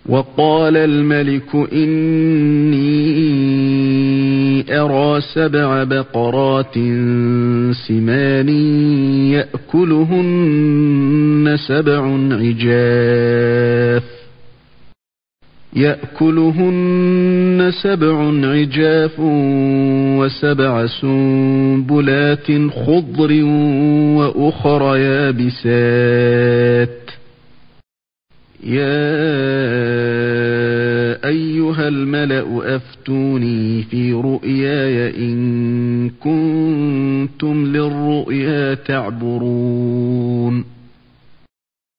وقال الملك إني أرى 7 بقرات سمان يأكلهن 7 عجاف و7 سنبلات خضر وأخر يابسات يا أيها الملأ أفتوني في رؤياي إن كنتم للرؤيا تعبرون